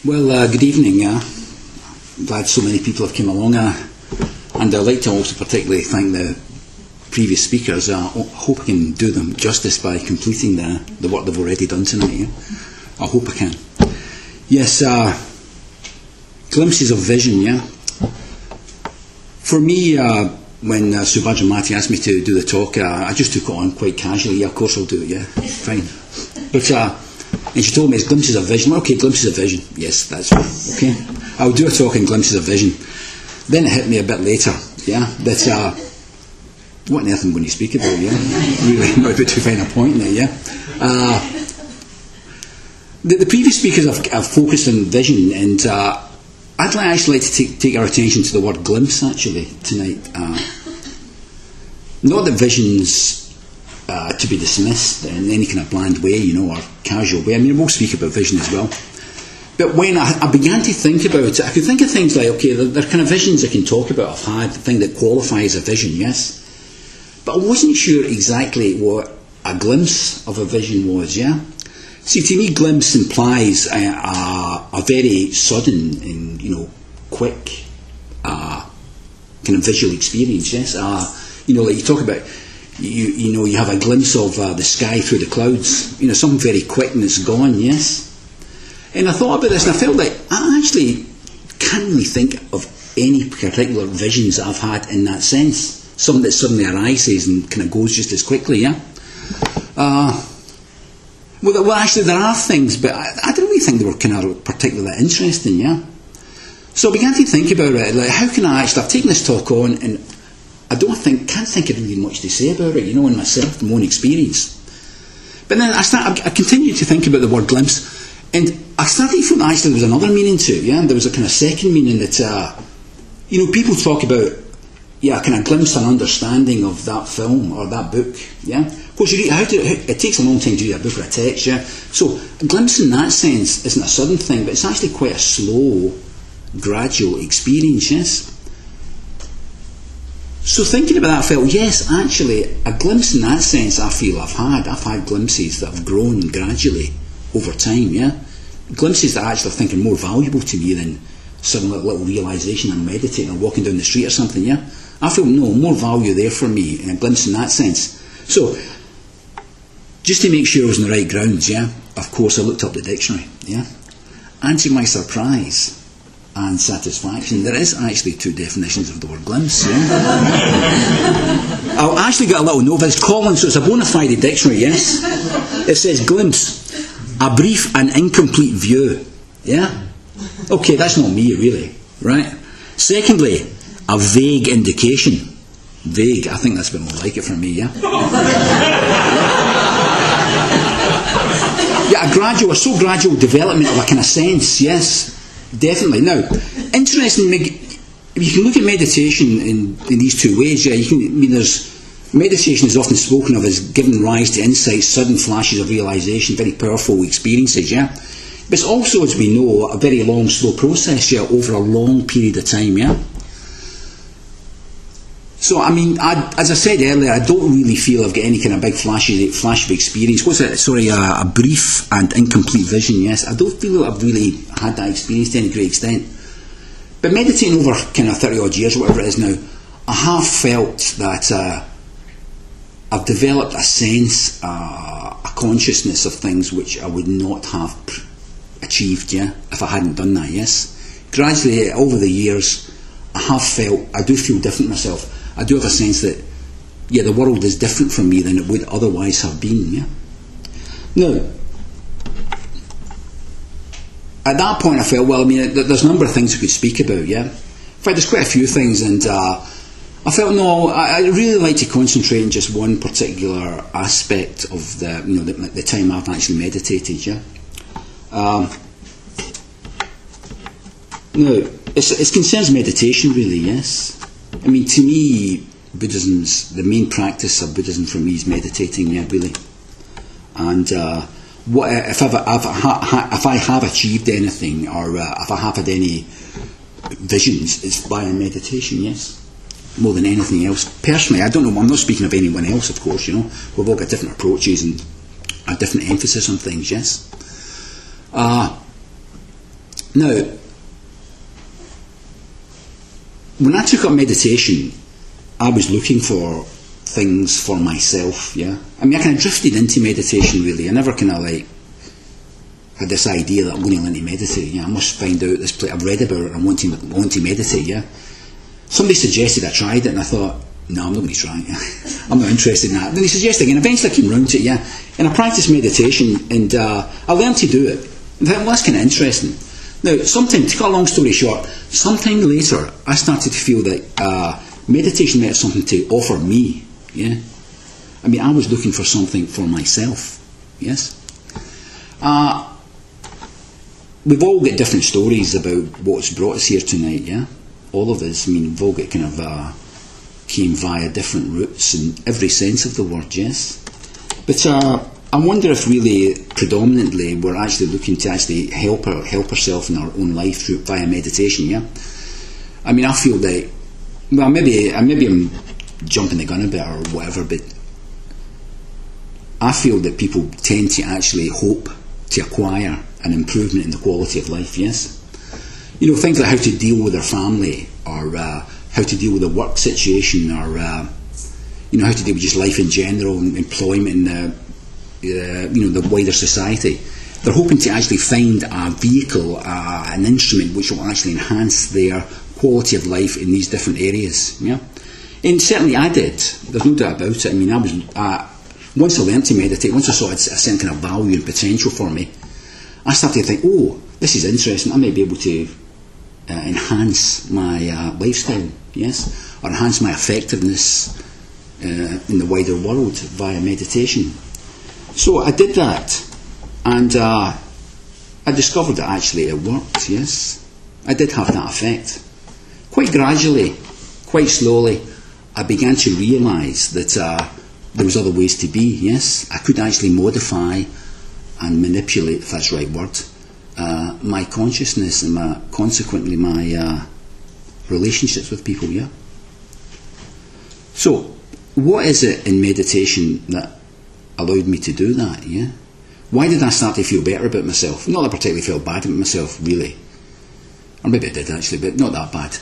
Good evening. Glad so many people have come along, and I'd like to also particularly thank the previous speakers. I hope I can do them justice by completing the work they've already done tonight. Yeah? I hope I can. Yes, glimpses of vision. Yeah. For me, when Subhadra Mati asked me to do the talk, I just took it on quite casually. Yeah, of course I'll do it. Yeah, fine. But and she told me it's glimpses of vision. Okay, glimpses of vision. Yes, that's fine. Okay, I'll do a talk in glimpses of vision. Then it hit me a bit later. Yeah, that what on earth I'm going to speak about? Yeah, really, not about to find a point there. Yeah. The previous speakers have focused on vision, and I'd actually like to take our attention to the word glimpse actually tonight. Not that vision's to be dismissed in any kind of bland way, or casual way. I mean, we'll speak about vision as well. But when I began to think about it, I could think of things like, okay, there are kind of visions I can talk about I've had, the thing that qualifies a vision, yes. But I wasn't sure exactly what a glimpse of a vision was, yeah. See, to me, glimpse implies a very sudden and, quick kind of visual experience, yes. Like you talk about, you have a glimpse of the sky through the clouds, something very quick and it's gone, yes. And I thought about this and I felt like I actually can't really think of any particular visions that I've had in that sense. Something that suddenly arises and kind of goes just as quickly, yeah. Well, actually, there are things, but I don't really think they were kind of particularly interesting, yeah. So I began to think about it, like how can I've taken this talk on, and I can't think of really much to say about it, in myself, my own experience. But then I continued to think about the word glimpse, and I started to feel that actually there was another meaning to it, yeah. And there was a kind of second meaning that, people talk about, a kind of glimpse and understanding of that film or that book, yeah. Of course, it takes a long time to read a book or a text, yeah. So a glimpse in that sense isn't a sudden thing, but it's actually quite a slow, gradual experience, yes. So thinking about that, I felt, yes, actually, a glimpse in that sense I feel I've had glimpses that have grown gradually over time, yeah. Glimpses that I actually think are more valuable to me than some little realisation I'm meditating or walking down the street or something, yeah. I feel, more value there for me in a glimpse in that sense. So, just to make sure I was on the right grounds, yeah, of course I looked up the dictionary, yeah. And to my surprise and satisfaction, there is actually two definitions of the word glimpse, yeah. I actually got a little note, it's Collins, so it's a bona fide dictionary, yes. It says glimpse, a brief and incomplete view, yeah. Okay, that's not me really, right. Secondly, a vague indication. Vague, I think that's a bit more like it for me, yeah. Yeah, a so gradual development of a kind of sense, yes, definitely. Now, interesting, you can look at meditation in these two ways, yeah. Meditation is often spoken of as giving rise to insights, sudden flashes of realisation, very powerful experiences, yeah. But it's also, as we know, a very long, slow process, yeah, over a long period of time, yeah. So, I mean, as I said earlier, I don't really feel I've got any kind of big flash of experience. A brief and incomplete vision, yes. I don't feel I've really had that experience to any great extent. But meditating over kind of 30 odd years, whatever it is now, I have felt that I've developed a sense, a consciousness of things which I would not have achieved, yeah, if I hadn't done that, yes. Gradually, over the years, I do feel different myself. I do have a sense that, the world is different from me than it would otherwise have been, yeah. Now, at that point I felt, there's a number of things I could speak about, yeah. In fact, there's quite a few things, and I felt, I really like to concentrate on just one particular aspect of the time I've actually meditated, yeah. Now, it concerns meditation, really, yes. I mean, to me, the main practice of Buddhism for me is meditating, yeah, really. And if I have achieved anything, or if I have had any visions, it's via meditation, yes. More than anything else. Personally, I don't know, I'm not speaking of anyone else, of course, We've all got different approaches and a different emphasis on things, yes. Now, when I took up meditation, I was looking for things for myself, yeah. I mean, I kind of drifted into meditation, really. I never kind of like had this idea that I'm going to learn to meditate. Yeah, I must find out this place. I've read about it. I want to meditate. Yeah. Somebody suggested I tried it, and I thought, no, I'm not going to try it. I'm not interested in that. Then he suggested again. Eventually, I came round to it. Yeah, and I practiced meditation, and I learned to do it. I thought, well, that's kind of interesting. Now, to cut a long story short, sometime later, I started to feel that meditation might have something to offer me. Yeah, I mean, I was looking for something for myself. Yes. We've all got different stories about what's brought us here tonight. Yeah, all of us. I mean, we've all got kind of came via different routes in every sense of the word. Yes, but I wonder if really predominantly we're actually looking to actually help ourselves in our own life via meditation. Yeah, I mean, I feel that. Well, maybe I'm jumping the gun a bit or whatever, but I feel that people tend to actually hope to acquire an improvement in the quality of life. Yes, you know, things like how to deal with their family, or how to deal with a work situation, or you know, how to deal with just life in general, and employment, and you know, the wider society. They're hoping to actually find a vehicle, an instrument which will actually enhance their quality of life in these different areas. Yeah, and certainly I did. There's no doubt about it. I mean, I was once I learned to meditate, once I saw a certain kind of value and potential for me, I started to think, oh, this is interesting. I may be able to enhance my lifestyle, yes, or enhance my effectiveness in the wider world via meditation. So I did that, and I discovered that actually it worked. Yes, I did have that effect. Quite gradually, quite slowly, I began to realise that there was other ways to be. Yes, I could actually modify and manipulate, if that's the right word, my consciousness and consequently my relationships with people. Yeah. So, what is it in meditation that allowed me to do that? Yeah. Why did I start to feel better about myself? Not that I particularly felt bad about myself, really. Or maybe I did actually, but not that bad.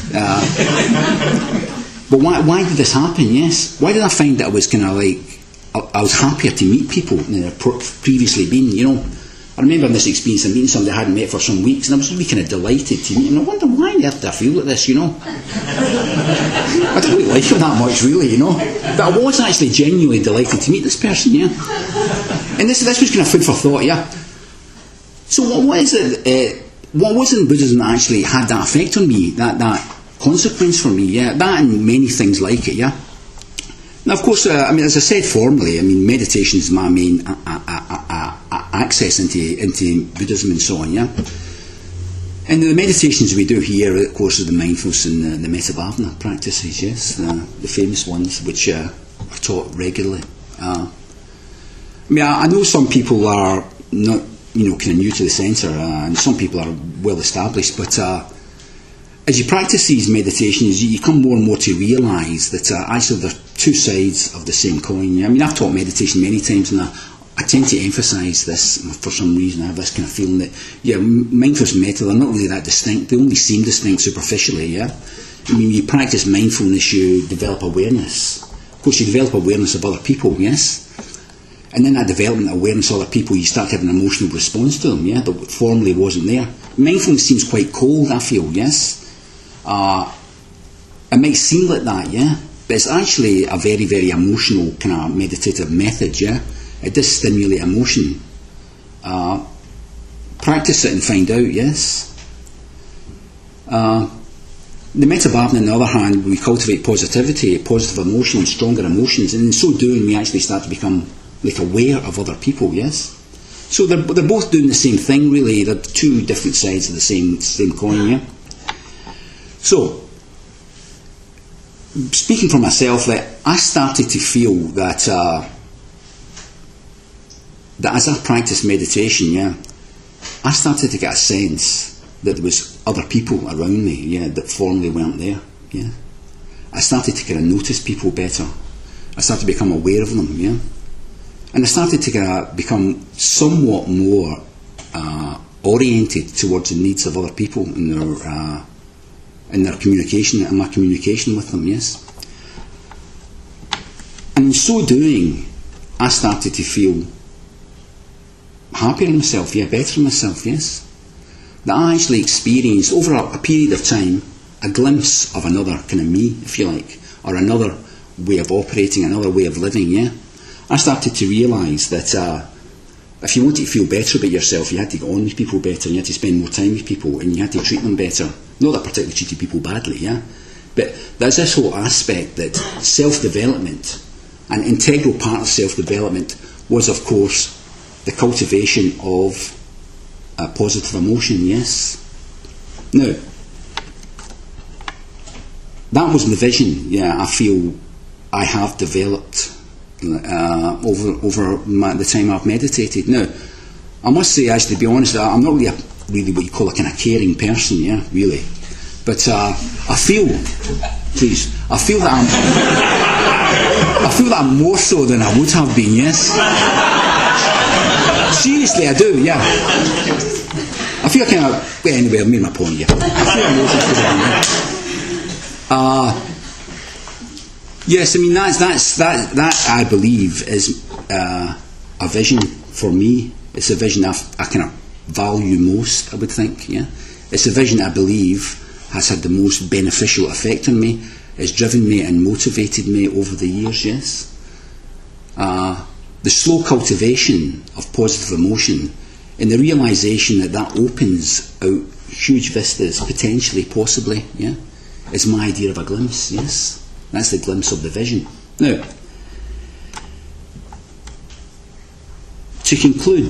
But why did this happen? Yes. Why did I find that I was kind of like, I was happier to meet people than I'd previously been, you know. I remember in this experience of meeting somebody I hadn't met for some weeks, and I was really kind of delighted to meet him. I wonder why on earth did I feel like this, you know. I don't really like him that much, really, you know. But I was actually genuinely delighted to meet this person, yeah. And this was kind of food for thought, yeah. So what is it, what was it in Buddhism that actually had that effect on me, that consequence for me, yeah? That and many things like it, yeah. Now, of course, I mean, as I said formerly, I mean, meditation is my main access into Buddhism and so on, yeah. And the meditations we do here, of course, are the mindfulness and the metta bhavana practices, yes, the famous ones which are taught regularly. I mean, I know some people are not, you know, kind of new to the centre, and some people are well established, but as you practice these meditations, you come more and more to realise that actually they're two sides of the same coin. I mean, I've taught meditation many times, and I tend to emphasise this for some reason. I have this kind of feeling that, yeah, mindfulness and metta, they're not really that distinct. They only seem distinct superficially, yeah? I mean, you practice mindfulness, you develop awareness. Of course, you develop awareness of other people, yes? And then that development of awareness of other people, you start to have an emotional response to them, yeah, that formerly wasn't there. Mindfulness seems quite cold, I feel, yes? It might seem like that, yeah? But it's actually a very, very emotional kind of meditative method, yeah? It does stimulate emotion. Practice it and find out, yes? The metta bhavana, on the other hand, we cultivate positivity, positive emotions, stronger emotions, and in so doing we actually start to become like aware of other people, yes? So they're both doing the same thing, really. They're two different sides of the same coin, yeah? So, speaking for myself, like, I started to feel that as I practiced meditation, yeah, I started to get a sense that there was other people around me, yeah, that formerly weren't there, yeah. I started to kind of notice people better. I started to become aware of them, yeah. And I started to become somewhat more oriented towards the needs of other people in their communication, and my communication with them, yes. And in so doing, I started to feel happier in myself, better in myself, yes. That I actually experienced, over a period of time, a glimpse of another kind of me, if you like, or another way of operating, another way of living, yeah. I started to realise that if you wanted to feel better about yourself, you had to get on with people better, and you had to spend more time with people, and you had to treat them better. Not that I particularly treated people badly, yeah. But there's this whole aspect that self-development, an integral part of self-development, was, of course, the cultivation of positive emotion, yes. Now, that was my vision, yeah. I feel I have developed over the time I've meditated. Now, I must say, actually, to be honest, I'm not really what you call a kind of caring person, yeah, really. But I feel that I'm more so than I would have been, yes. Seriously, I do, yeah. I feel kind of, well, anyway, I've made my point, yeah. I feel I'm more than yes, I mean, that I believe is a vision for me. It's a vision I kind of value most, I would think, yeah. It's a vision I believe has had the most beneficial effect on me. It's driven me and motivated me over the years, yes. The slow cultivation of positive emotion, and the realisation that opens out huge vistas, potentially, possibly, yeah, is my idea of a glimpse, yes. That's the glimpse of the vision. Now, to conclude,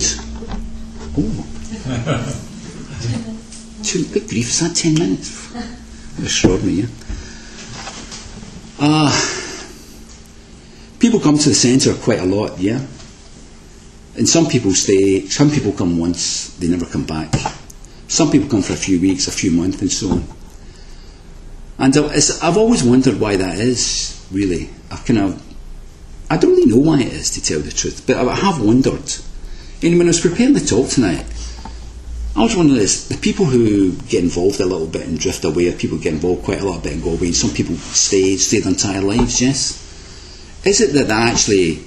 good grief, is that 10 minutes? Extraordinary, yeah. People come to the centre quite a lot, yeah. And some people stay, some people come once, they never come back. Some people come for a few weeks, a few months, and so on. And I've always wondered why that is, really. I don't really know why it is, to tell the truth, but I have wondered. And when I was preparing the talk tonight, I was wondering this, the people who get involved a little bit and drift away, people get involved quite a lot bit and go away, and some people stay their entire lives, yes? Is it that they actually...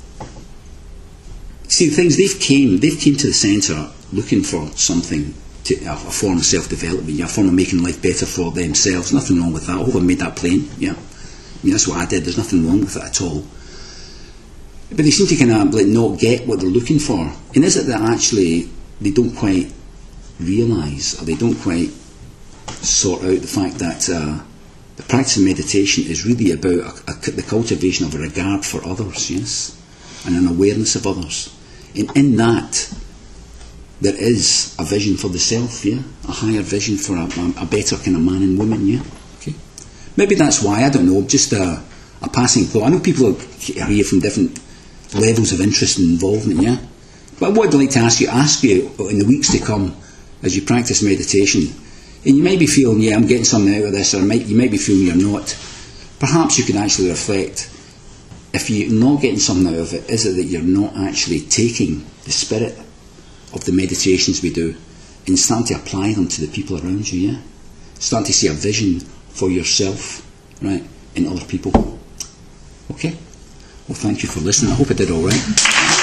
See, the things, they've came to the centre looking for something, a form of self-development, a form of making life better for themselves. Nothing wrong with that. I hope I've made that plain, yeah. I mean, that's what I did. There's nothing wrong with it at all. But they seem to kind of not get what they're looking for. And is it that actually they don't quite realise, or they don't quite sort out the fact that the practice of meditation is really about the cultivation of a regard for others, yes, and an awareness of others. And in that, there is a vision for the self, yeah, a higher vision for a better kind of man and woman, yeah. Okay. Maybe that's why, I don't know, just a passing thought. I know people are here from different levels of interest and involvement, yeah. But what I'd like to ask you in the weeks to come, as you practice meditation, and you may be feeling, yeah, I'm getting something out of this, or you might be feeling you're not. Perhaps you can actually reflect, if you're not getting something out of it, is it that you're not actually taking the spirit of the meditations we do and starting to apply them to the people around you, yeah? Starting to see a vision for yourself, right, in other people. Okay? Well, thank you for listening. I hope I did all right.